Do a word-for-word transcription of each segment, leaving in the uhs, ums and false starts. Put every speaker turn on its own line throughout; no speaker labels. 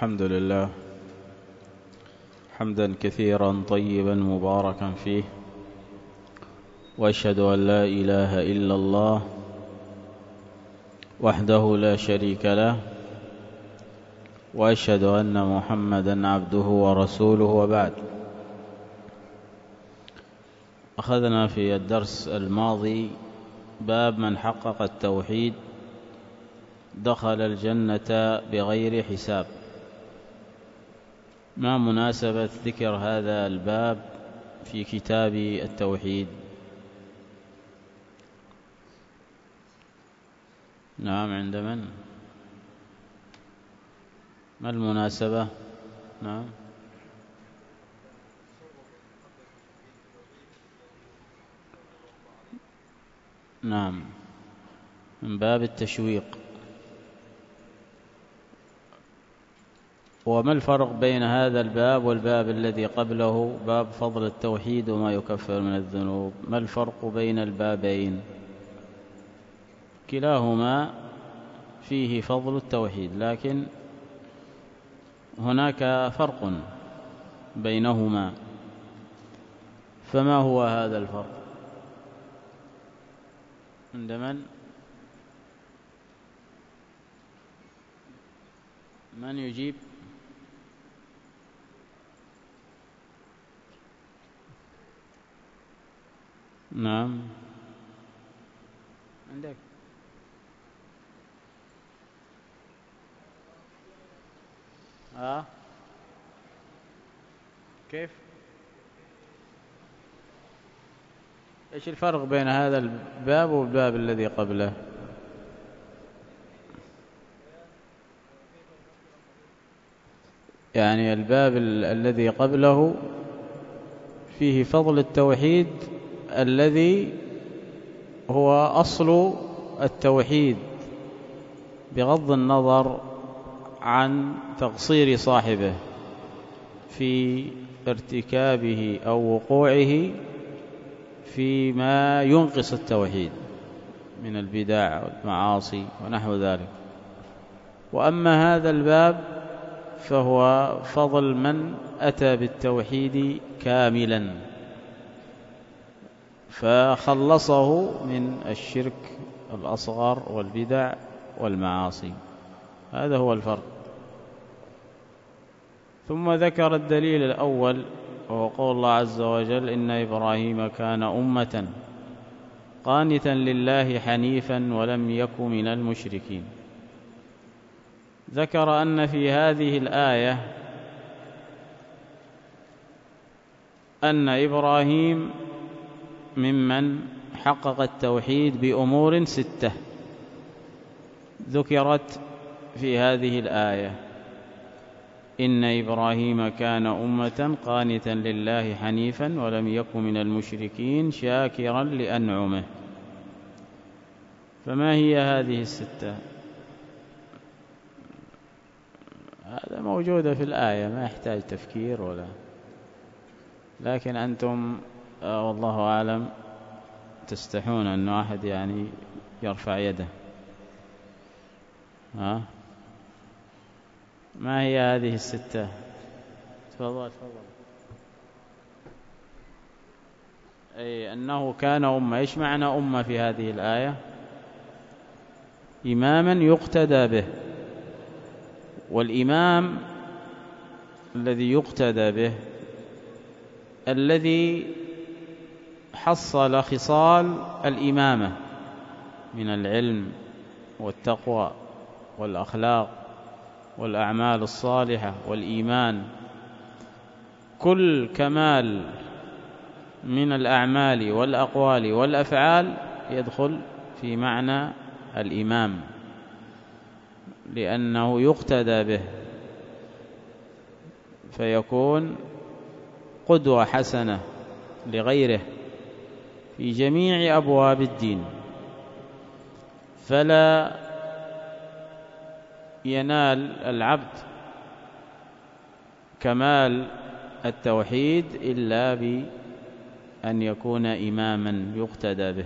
الحمد لله حمدا كثيرا طيبا مباركا فيه، وأشهد أن لا إله إلا الله وحده لا شريك له، وأشهد أن محمدا عبده ورسوله، وبعد. أخذنا في الدرس الماضي باب من حقق التوحيد دخل الجنة بغير حساب. ما مناسبة ذكر هذا الباب في كتاب التوحيد؟ نعم، عند من؟ ما المناسبة؟ نعم، نعم، من باب التشويق. وما الفرق بين هذا الباب والباب الذي قبله، باب فضل التوحيد وما يكفر من الذنوب؟ ما الفرق بين البابين؟ كلاهما فيه فضل التوحيد، لكن هناك فرق بينهما، فما هو هذا الفرق؟ عند من؟ من يجيب؟ نعم، عندك. ها، كيف؟ ايش الفرق بين هذا الباب والباب الذي قبله؟ يعني الباب ال الذي قبله فيه فضل التوحيد الذي هو أصل التوحيد، بغض النظر عن تقصير صاحبه في ارتكابه أو وقوعه فيما ينقص التوحيد من البدع والمعاصي ونحو ذلك. وأما هذا الباب فهو فضل من أتى بالتوحيد كاملا، فخلصه من الشرك الأصغر والبدع والمعاصي. هذا هو الفرق. ثم ذكر الدليل الأول، وهو قول الله عز وجل: إن إبراهيم كان أمة قانتا لله حنيفا ولم يك من المشركين. ذكر أن في هذه الآية أن إبراهيم ممن حقق التوحيد بأمور ستة ذكرت في هذه الآية: إن إبراهيم كان أمة قانتا لله حنيفا ولم يك من المشركين شاكرا لأنعمه. فما هي هذه الستة؟ هذا موجودة في الآية، ما يحتاج تفكير ولا، لكن أنتم آه والله أعلم تستحون أن واحد يعني يرفع يده. ها، ما هي هذه الستة؟ تفضل تفضل. أي أنه كان أمة. إيش معنى أمة في هذه الآية؟ إماما يقتدى به. والإمام الذي يقتدى به الذي حصل خصال الإمامة من العلم والتقوى والأخلاق والأعمال الصالحة والإيمان. كل كمال من الأعمال والأقوال والأفعال يدخل في معنى الإمام، لأنه يقتدى به، فيكون قدوة حسنة لغيره في جميع أبواب الدين. فلا ينال العبد كمال التوحيد إلا بأن يكون إماما يقتدى به.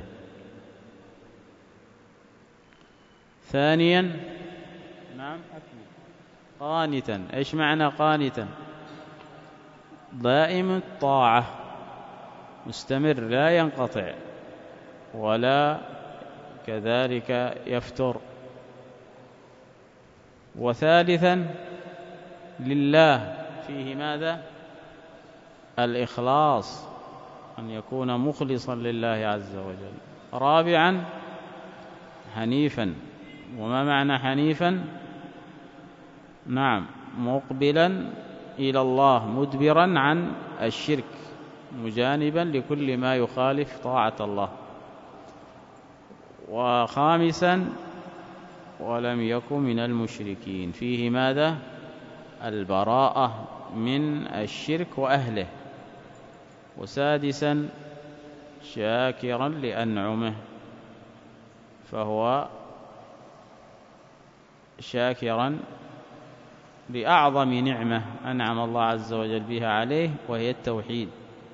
ثانيا، نعم، قانتا. إيش معنى قانتا؟ دائم الطاعة، مستمر لا ينقطع ولا كذلك يفتر. وثالثا لله، فيه ماذا؟ الإخلاص، أن يكون مخلصا لله عز وجل. رابعا حنيفا. وما معنى حنيفا؟ نعم، مقبلا إلى الله مدبرا عن الشرك، مجانبا لكل ما يخالف طاعة الله. وخامسا ولم يكن من المشركين، فيه ماذا؟ البراءة من الشرك وأهله. وسادسا شاكرا لأنعمه، فهو شاكرا لأعظم نعمة أنعم الله عز وجل بها عليه، وهي التوحيد.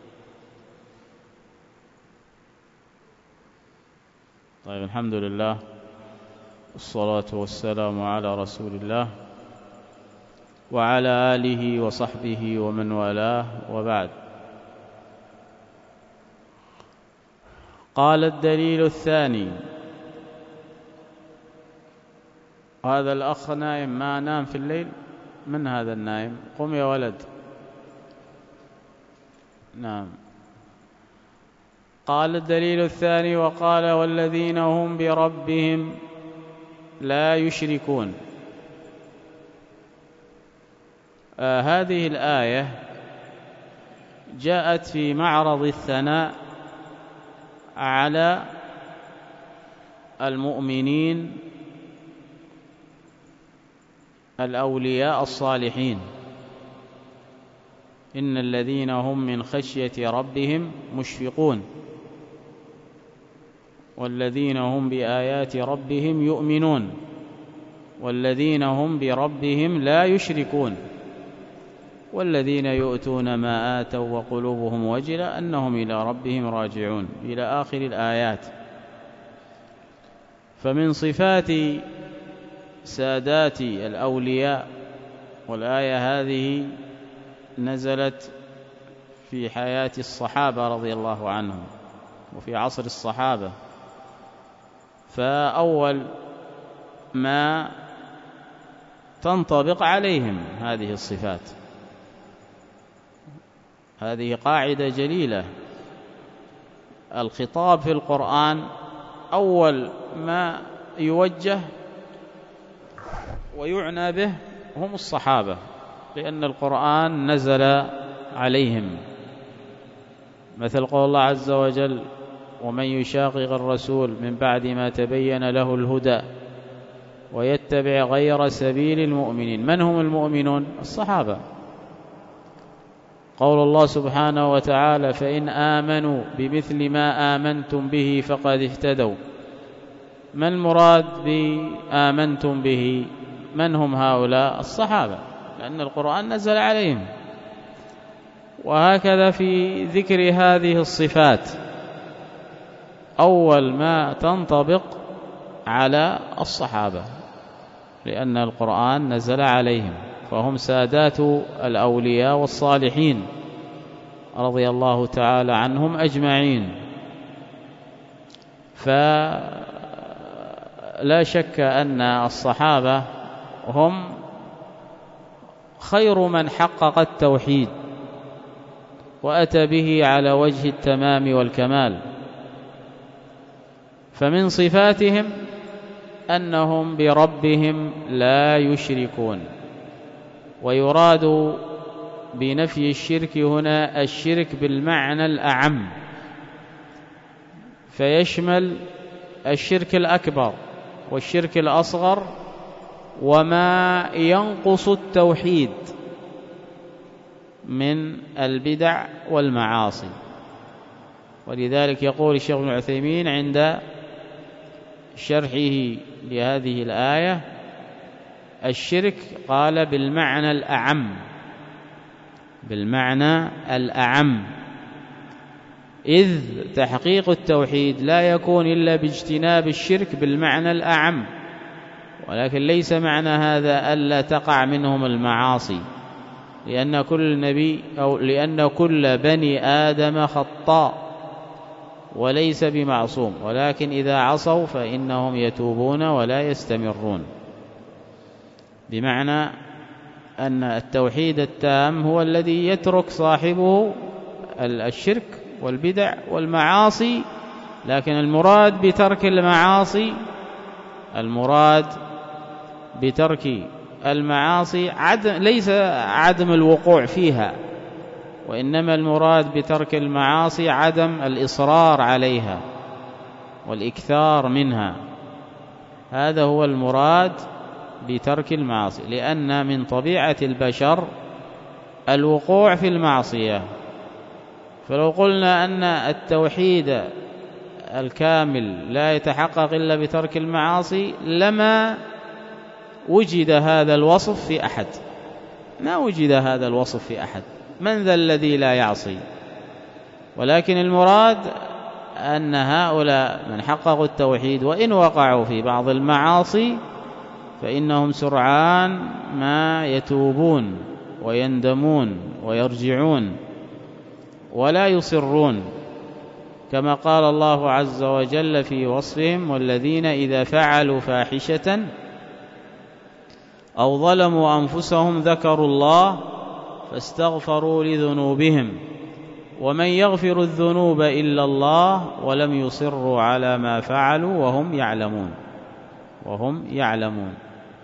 طيب، الحمد لله والصلاة والسلام على رسول الله وعلى آله وصحبه ومن والاه، وبعد. قال الدليل الثاني. هذا الأخ نائم، ما نام في الليل؟ من هذا النائم؟ قم يا ولد. نعم. قال الدليل الثاني: وقال والذين هم بربهم لا يشركون. آه هذه الآية جاءت في معرض الثناء على المؤمنين الأولياء الصالحين. إن الذين هم من خشية ربهم مشفقون، والذين هم بآيات ربهم يؤمنون، والذين هم بربهم لا يشركون، والذين يؤتون ما آتوا وقلوبهم وجلة أنهم إلى ربهم راجعون، إلى آخر الآيات. فمن صفات سادات الأولياء، والآية هذه نزلت في حياة الصحابة رضي الله عنهم وفي عصر الصحابة. فأول ما تنطبق عليهم هذه الصفات. هذه قاعدة جليلة. الخطاب في القرآن أول ما يوجه ويعنى به هم الصحابة، لأن القرآن نزل عليهم. مثل قول الله عز وجل: ومن يشاقق الرسول من بعد ما تبين له الهدى ويتبع غير سبيل المؤمنين. من هم المؤمنون؟ الصحابة. قول الله سبحانه وتعالى: فإن آمنوا بمثل ما آمنتم به فقد اهتدوا. ما المراد بآمنتم به؟ من هم هؤلاء؟ الصحابة، لأن القرآن نزل عليهم. وهكذا في ذكر هذه الصفات أول ما تنطبق على الصحابة، لأن القرآن نزل عليهم، فهم سادات الأولياء والصالحين رضي الله تعالى عنهم أجمعين. فلا شك أن الصحابة هم خير من حقق التوحيد وأتى به على وجه التمام والكمال. فمن صفاتهم أنهم بربهم لا يشركون. ويراد بنفي الشرك هنا الشرك بالمعنى الأعم، فيشمل الشرك الأكبر والشرك الأصغر وما ينقص التوحيد من البدع والمعاصي. ولذلك يقول الشيخ ابن عثيمين عند شرحه لهذه الآية: الشرك قال بالمعنى الأعم، بالمعنى الأعم، إذ تحقيق التوحيد لا يكون إلا باجتناب الشرك بالمعنى الأعم، ولكن ليس معنى هذا ألا تقع منهم المعاصي، لأن كل نبي أو لأن كل بني آدم خطاء وليس بمعصوم، ولكن إذا عصوا فإنهم يتوبون ولا يستمرون. بمعنى أن التوحيد التام هو الذي يترك صاحبه الشرك والبدع والمعاصي، لكن المراد بترك المعاصي المراد بترك المعاصي عدم ليس عدم الوقوع فيها، وإنما المراد بترك المعاصي عدم الإصرار عليها والإكثار منها. هذا هو المراد بترك المعاصي، لأن من طبيعة البشر الوقوع في المعصية. فلو قلنا أن التوحيد الكامل لا يتحقق إلا بترك المعاصي لما وجد هذا الوصف في أحد، ما وجد هذا الوصف في أحد. من ذا الذي لا يعصي؟ ولكن المراد أن هؤلاء من حققوا التوحيد وإن وقعوا في بعض المعاصي فإنهم سرعان ما يتوبون ويندمون ويرجعون ولا يصرون، كما قال الله عز وجل في وصفهم: والذين إذا فعلوا فاحشة أو ظلموا أنفسهم ذكروا الله فاستغفروا لذنوبهم ومن يغفر الذنوب إلا الله ولم يصروا على ما فعلوا وهم يعلمون وهم يعلمون.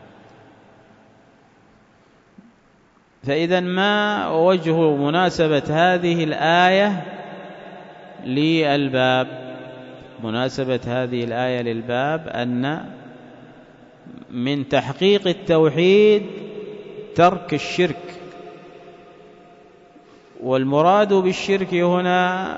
فإذا ما وجه مناسبة هذه الآية للباب؟ مناسبة هذه الآية للباب أن من تحقيق التوحيد ترك الشرك، والمراد بالشرك هنا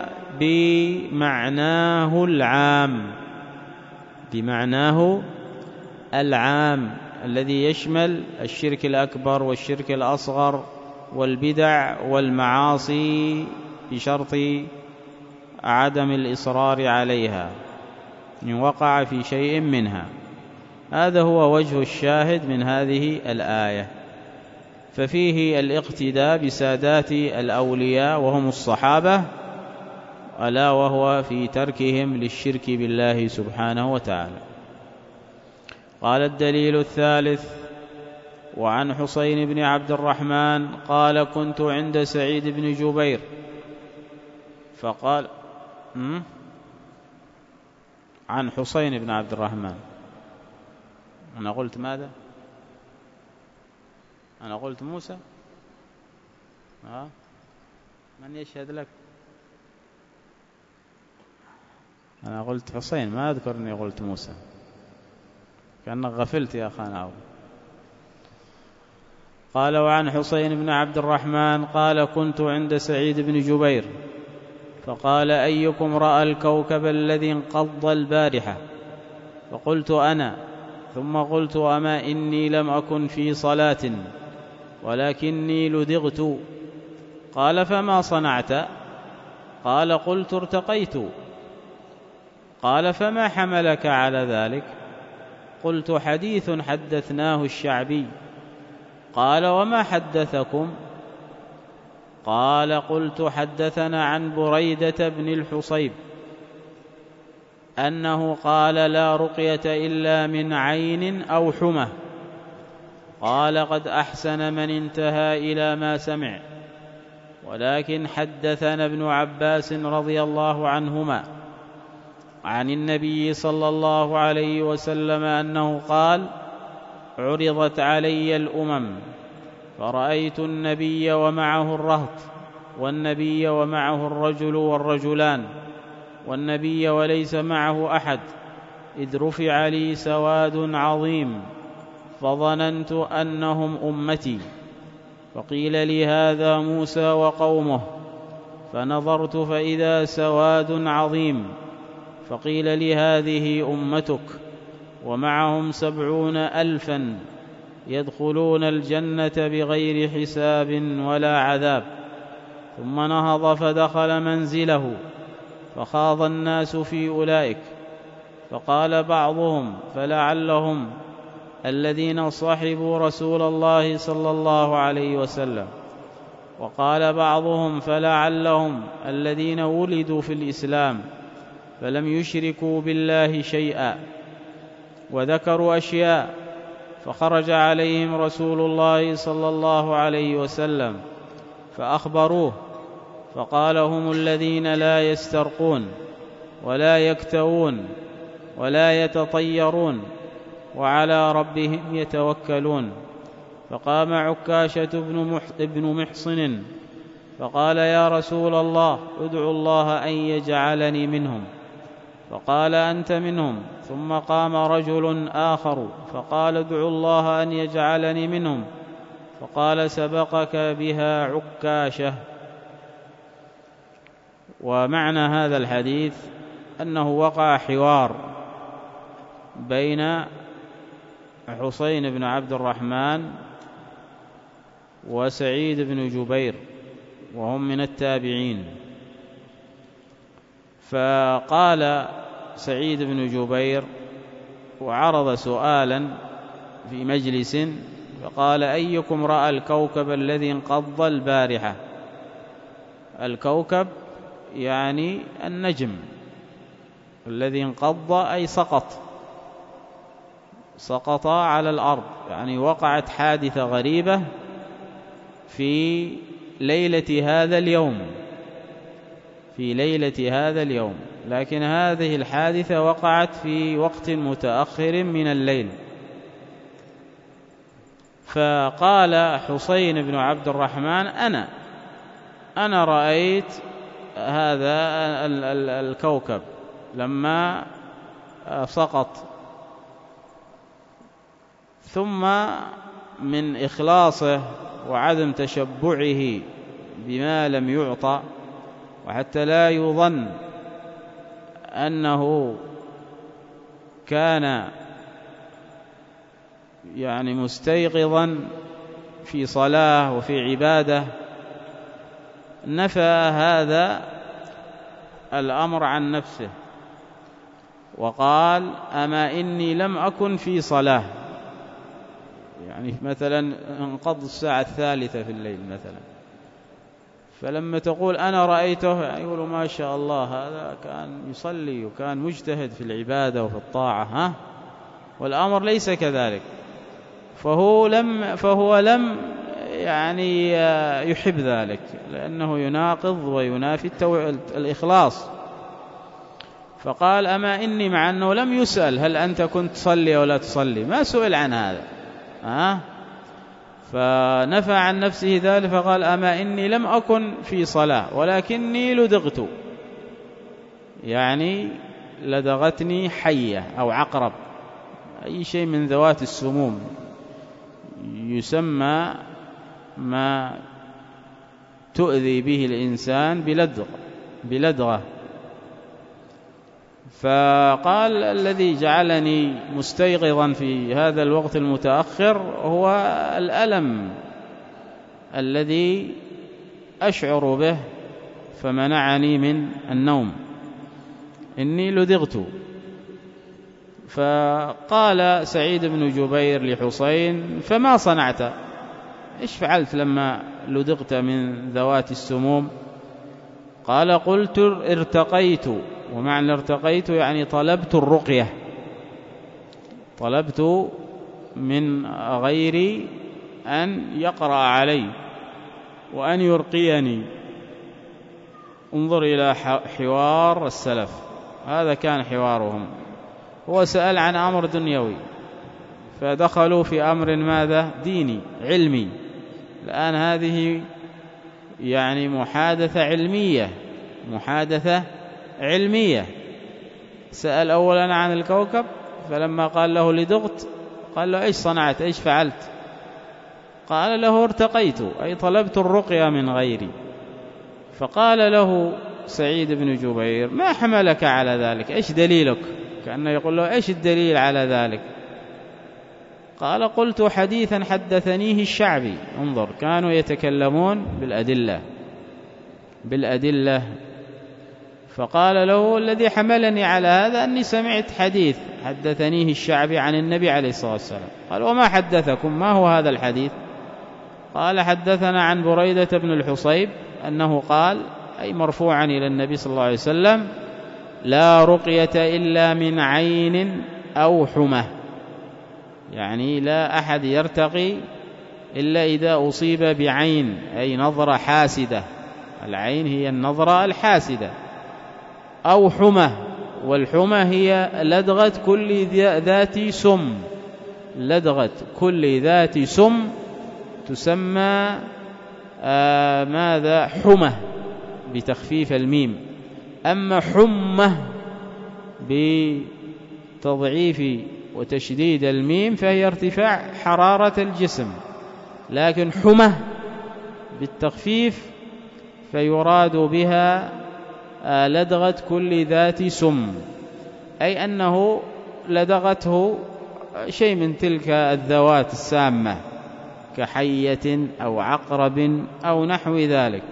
بمعناه العام بمعناه العام الذي يشمل الشرك الأكبر والشرك الأصغر والبدع والمعاصي بشرط عدم الإصرار عليها إن وقع في شيء منها. هذا هو وجه الشاهد من هذه الآية. ففيه الاقتداء بسادات الأولياء وهم الصحابة، ألا وهو في تركهم للشرك بالله سبحانه وتعالى. قال: الدليل الثالث: وعن حسين بن عبد الرحمن قال: كنت عند سعيد بن جبير فقال عن حسين بن عبد الرحمن. أنا قلت ماذا؟ أنا قلت موسى؟ ها؟ من يشهد لك؟ أنا قلت حسين، ما أذكر أني قلت موسى، كأنك غفلت يا أخانا عوض. قال: وعن حسين بن عبد الرحمن قال: كنت عند سعيد بن جبير فقال: أيكم رأى الكوكب الذي انقض البارحة؟ فقلت: أنا. ثم قلت: أما إني لم أكن في صلاة ولكني لدغت. قال: فما صنعت؟ قال: قلت: ارتقيت. قال: فما حملك على ذلك؟ قلت: حديث حدثناه الشعبي. قال: وما حدثكم؟ قال: قلت: حدثنا عن بريدة بن الحصيب أنه قال: لا رقية إلا من عين أو حمى. قال: قد أحسن من انتهى إلى ما سمع. ولكن حدثنا ابن عباس رضي الله عنهما عن النبي صلى الله عليه وسلم أنه قال: عرضت علي الأمم فرأيت النبي ومعه الرهط، والنبي ومعه الرجل والرجلان، والنبي وليس معه أحد، إذ رفع لي سواد عظيم فظننت أنهم أمتي، فقيل لي: هذا موسى وقومه. فنظرت فإذا سواد عظيم، فقيل لي: هذه أمتك ومعهم سبعون ألفا يدخلون الجنة بغير حساب ولا عذاب. ثم نهض فدخل منزله فخاض الناس في أولئك، فقال بعضهم: فلعلهم الذين صحبوا رسول الله صلى الله عليه وسلم. وقال بعضهم فلعلهم الذين ولدوا في الإسلام فلم يشركوا بالله شيئا، وذكروا أشياء فخرج عليهم رسول الله صلى الله عليه وسلم فأخبروه فقال هم الذين لا يسترقون ولا يكتوون ولا يتطيرون وعلى ربهم يتوكلون. فقام عكاشة بن محصن فقال يا رسول الله ادعو الله أن يجعلني منهم، فقال أنت منهم. ثم قام رجل آخر فقال ادعو الله أن يجعلني منهم، فقال سبقك بها عكاشة. ومعنى هذا الحديث أنه وقع حوار بين حسين بن عبد الرحمن وسعيد بن جبير وهم من التابعين. فقال سعيد بن جبير وعرض سؤالا في مجلس فقال أيكم رأى الكوكب الذي انقض البارحة؟ الكوكب يعني النجم الذي انقض أي سقط سقط على الأرض، يعني وقعت حادثة غريبة في ليلة هذا اليوم في ليلة هذا اليوم لكن هذه الحادثة وقعت في وقت متأخر من الليل. فقال حسين بن عبد الرحمن أنا أنا رأيت هذا الكوكب لما سقط. ثم من إخلاصه وعدم تشبعه بما لم يعطى، وحتى لا يظن أنه كان يعني مستيقظا في صلاة وفي عبادة، نفى هذا الأمر عن نفسه وقال أما إني لم أكن في صلاة. يعني مثلا انقض الساعة الثالثة في الليل مثلا، فلما تقول أنا رأيته يعني يقولوا ما شاء الله هذا كان يصلي وكان مجتهد في العبادة وفي الطاعة، ها والأمر ليس كذلك. فهو لم فهو لم يعني يحب ذلك، لأنه يناقض وينافي الإخلاص. فقال أما إني، مع أنه لم يسأل هل أنت كنت تصلي ولا تصلي، ما سئل عن هذا، ها فنفى عن نفسه ذلك. فقال أما إني لم أكن في صلاة ولكني لدغت، يعني لدغتني حية أو عقرب، أي شيء من ذوات السموم يسمى ما تؤذي به الإنسان بلدغ بلدغة. فقال الذي جعلني مستيقظا في هذا الوقت المتأخر هو الألم الذي أشعر به فمنعني من النوم، إني لدغت. فقال سعيد بن جبير لحسين فما صنعت، إيش فعلت لما لدغت من ذوات السموم؟ قال قلت ارتقيت، ومعنى ارتقيت يعني طلبت الرقية، طلبت من غيري أن يقرأ علي وأن يرقيني. انظر إلى حوار السلف، هذا كان حوارهم. هو سأل عن أمر دنيوي فدخلوا في أمر ماذا؟ ديني علمي. الآن هذه يعني محادثة علمية محادثة علمية. سأل أولا عن الكوكب، فلما قال له لدغت قال له إيش صنعت، إيش فعلت؟ قال له ارتقيت، أي طلبت الرقية من غيري. فقال له سعيد بن جبير ما حملك على ذلك، إيش دليلك؟ كأنه يقول له إيش الدليل على ذلك؟ قال قلت حديثا حدثنيه الشعبي. انظر، كانوا يتكلمون بالأدلة بالأدلة فقال له: الذي حملني على هذا أني سمعت حديث حدثنيه الشعبي عن النبي عليه الصلاة والسلام. قال: وما حدثكم؟ ما هو هذا الحديث؟ قال: حدثنا عن بريدة بن الحصيب أنه قال، أي مرفوعا إلى النبي صلى الله عليه وسلم: لا رقية إلا من عين أو حمى، يعني لا أحد يرتقي إلا إذا أصيب بعين، أي نظرة حاسدة. العين هي النظرة الحاسدة. أو حمى، والحمى هي لدغة كل ذات سم، لدغة كل ذات سم تسمى آه ماذا؟ حمى بتخفيف الميم. أما حمى بتضعيف وتشديد الميم فهي ارتفاع حرارة الجسم، لكن حمى بالتخفيف فيراد بها لدغة كل ذات سم، أي أنه لدغته شيء من تلك الذوات السامة كحية أو عقرب أو نحو ذلك.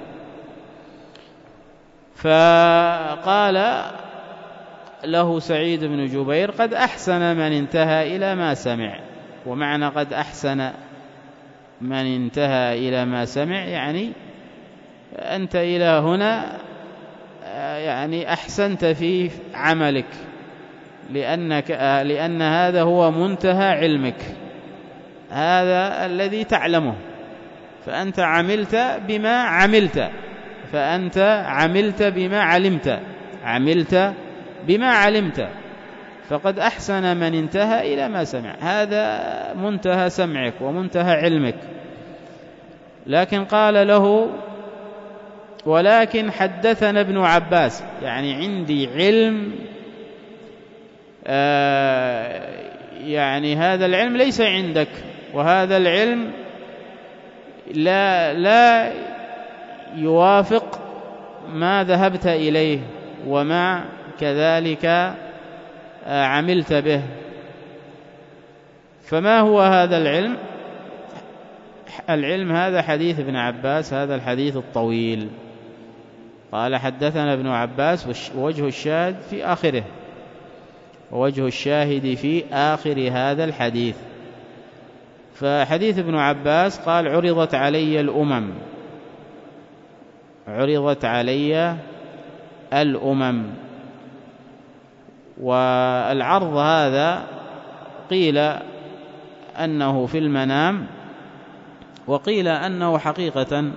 فقال له سعيد بن جبير: قد أحسن من انتهى إلى ما سمع. ومعنى قد أحسن من انتهى إلى ما سمع يعني أنت إلى هنا يعني أحسنت في عملك، لأنك لأن هذا هو منتهى علمك، هذا الذي تعلمه، فأنت عملت بما عملت فأنت عملت بما علمت عملت بما علمت فقد أحسن من انتهى إلى ما سمع. هذا منتهى سمعك ومنتهى علمك. لكن قال له: ولكن حدثنا ابن عباس، يعني عندي علم آه يعني هذا العلم ليس عندك، وهذا العلم لا لا يوافق ما ذهبت إليه وما كذلك آه عملت به. فما هو هذا العلم؟ العلم هذا حديث ابن عباس، هذا الحديث الطويل. قال: حدثنا ابن عباس، ووجه الشاهد في آخره، ووجه الشاهد في آخر هذا الحديث. فحديث ابن عباس قال: عرضت علي الأمم عرضت علي الأمم والعرض هذا قيل أنه في المنام، وقيل أنه حقيقة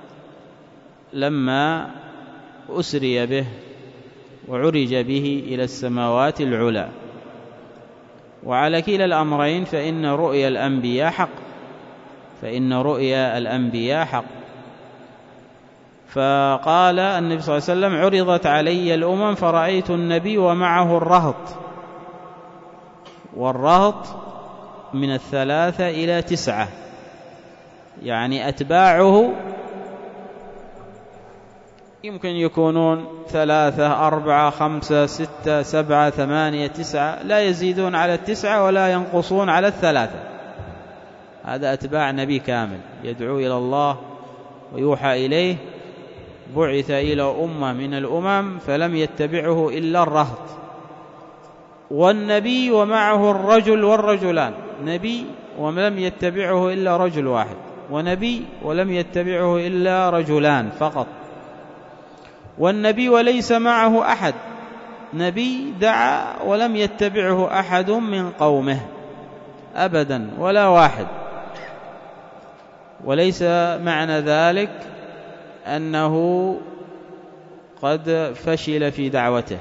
لما أسري به وعرج به إلى السماوات العلى. وعلى كلا الأمرين فإن رؤيا الأنبياء حق فإن رؤيا الأنبياء حق. فقال النبي صلى الله عليه وسلم: عرضت علي الأمم فرأيت النبي ومعه الرهط، والرهط من الثلاثة إلى تسعة، يعني أتباعه يمكن يكونون ثلاثة أربعة خمسة ستة سبعة ثمانية تسعة، لا يزيدون على التسعة ولا ينقصون على الثلاثة. هذا أتباع نبي كامل يدعو إلى الله ويوحى إليه، بعث إلى أمة من الأمم فلم يتبعه إلا الرهط. والنبي ومعه الرجل والرجلان، نبي ولم يتبعه إلا رجل واحد، ونبي ولم يتبعه إلا رجلان فقط. والنبي وليس معه أحد، نبي دعا ولم يتبعه أحد من قومه أبدا ولا واحد. وليس معنى ذلك أنه قد فشل في دعوته،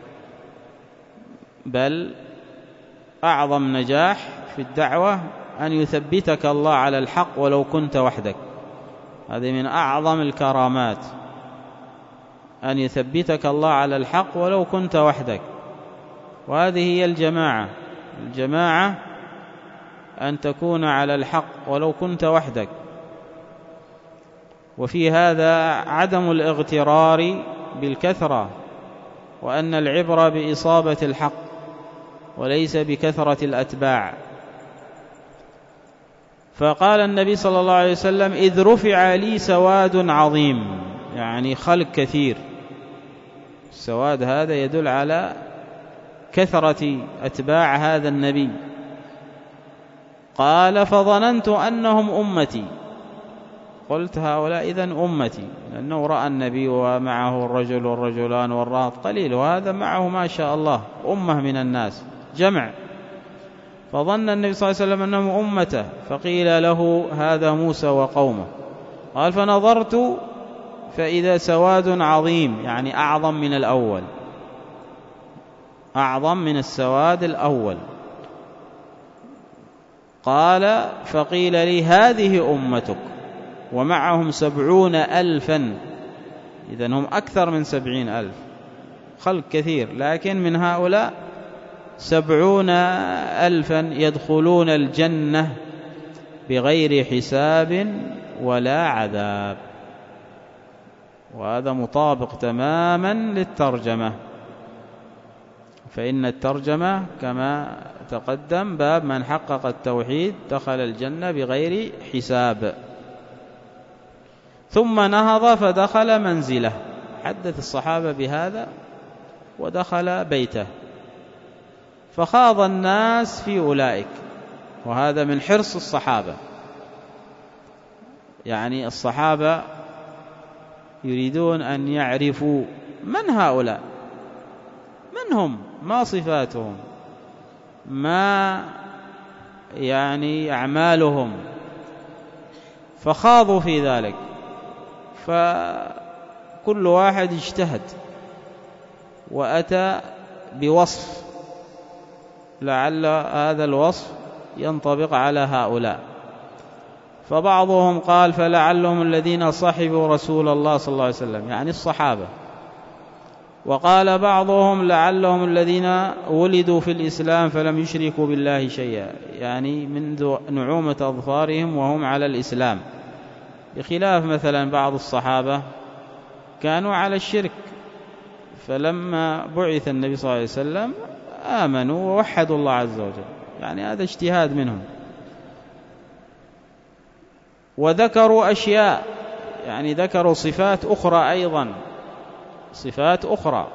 بل أعظم نجاح في الدعوة أن يثبتك الله على الحق ولو كنت وحدك. هذه من أعظم الكرامات، أن يثبتك الله على الحق ولو كنت وحدك. وهذه هي الجماعة الجماعة أن تكون على الحق ولو كنت وحدك. وفي هذا عدم الاغترار بالكثرة، وأن العبرة بإصابة الحق وليس بكثرة الأتباع. فقال النبي صلى الله عليه وسلم: إذ رفع لي سواد عظيم، يعني خلق كثير، السواد هذا يدل على كثرة أتباع هذا النبي. قال فظننت أنهم أمتي، قلت هؤلاء إذن أمتي، لأنه رأى النبي ومعه الرجل والرجلان والرهط قليل، وهذا معه ما شاء الله أمة من الناس جمع. فظن النبي صلى الله عليه وسلم أنهم أمته، فقيل له هذا موسى وقومه. قال فنظرت فإذا سواد عظيم، يعني أعظم من الأول، أعظم من السواد الأول. قال فقيل لي هذه أمتك ومعهم سبعون ألفا، إذن هم أكثر من سبعين ألف، خلق كثير، لكن من هؤلاء سبعون ألفا يدخلون الجنة بغير حساب ولا عذاب. وهذا مطابق تماما للترجمة، فإن الترجمة كما تقدم باب من حقق التوحيد دخل الجنة بغير حساب. ثم نهض فدخل منزله، حدث الصحابة بهذا ودخل بيته، فخاض الناس في أولئك. وهذا من حرص الصحابة، يعني الصحابة يريدون أن يعرفوا من هؤلاء، من هم، ما صفاتهم، ما يعني أعمالهم، فخاضوا في ذلك. فكل واحد اجتهد وأتى بوصف لعل هذا الوصف ينطبق على هؤلاء. فبعضهم قال فلعلهم الذين صحبوا رسول الله صلى الله عليه وسلم، يعني الصحابة. وقال بعضهم لعلهم الذين ولدوا في الإسلام فلم يشركوا بالله شيئا، يعني منذ نعومة أظفارهم وهم على الإسلام، بخلاف مثلا بعض الصحابة كانوا على الشرك، فلما بعث النبي صلى الله عليه وسلم آمنوا ووحدوا الله عز وجل، يعني هذا اجتهاد منهم. وذكروا أشياء، يعني ذكروا صفات أخرى أيضا، صفات أخرى.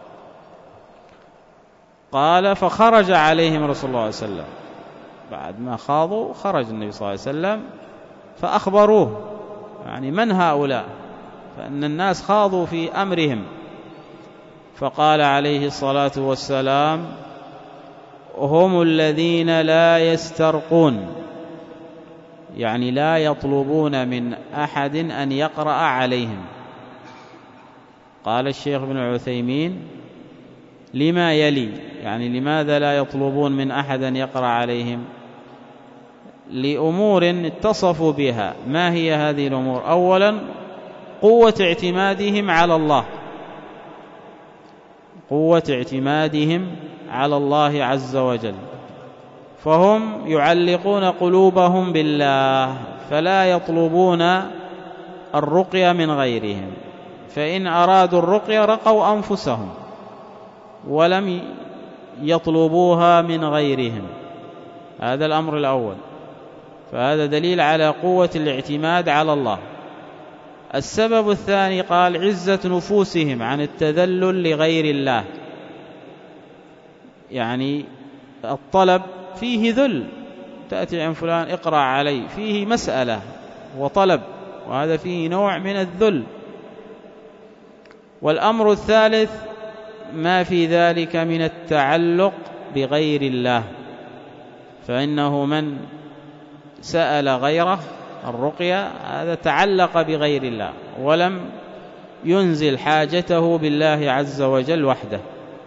قال فخرج عليهم رسول الله صلى الله عليه وسلم، بعد ما خاضوا خرج النبي صلى الله عليه وسلم فأخبروه، يعني من هؤلاء، فإن الناس خاضوا في أمرهم. فقال عليه الصلاة والسلام هم الذين لا يسترقون، يعني لا يطلبون من أحد أن يقرأ عليهم. قال الشيخ ابن عثيمين لما يلي، يعني لماذا لا يطلبون من أحد أن يقرأ عليهم؟ لأمور اتصفوا بها. ما هي هذه الأمور؟ أولا قوة اعتمادهم على الله، قوة اعتمادهم على الله عز وجل، فهم يعلقون قلوبهم بالله، فلا يطلبون الرقية من غيرهم، فإن أرادوا الرقية رقوا أنفسهم ولم يطلبوها من غيرهم. هذا الأمر الأول، فهذا دليل على قوة الاعتماد على الله. السبب الثاني قال عزة نفوسهم عن التذلل لغير الله، يعني الطلب فيه ذل، تأتي عن فلان اقرأ علي، فيه مسألة وطلب، وهذا فيه نوع من الذل. والأمر الثالث ما في ذلك من التعلق بغير الله، فإنه من سأل غيره الرقية هذا تعلق بغير الله ولم ينزل حاجته بالله عز وجل وحده.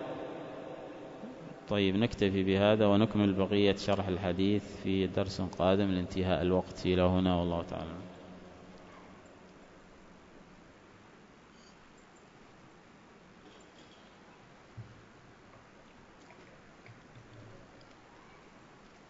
طيب نكتفي بهذا ونكمل بقية شرح الحديث في درس قادم لانتهاء الوقت إلى هنا، والله تعالى.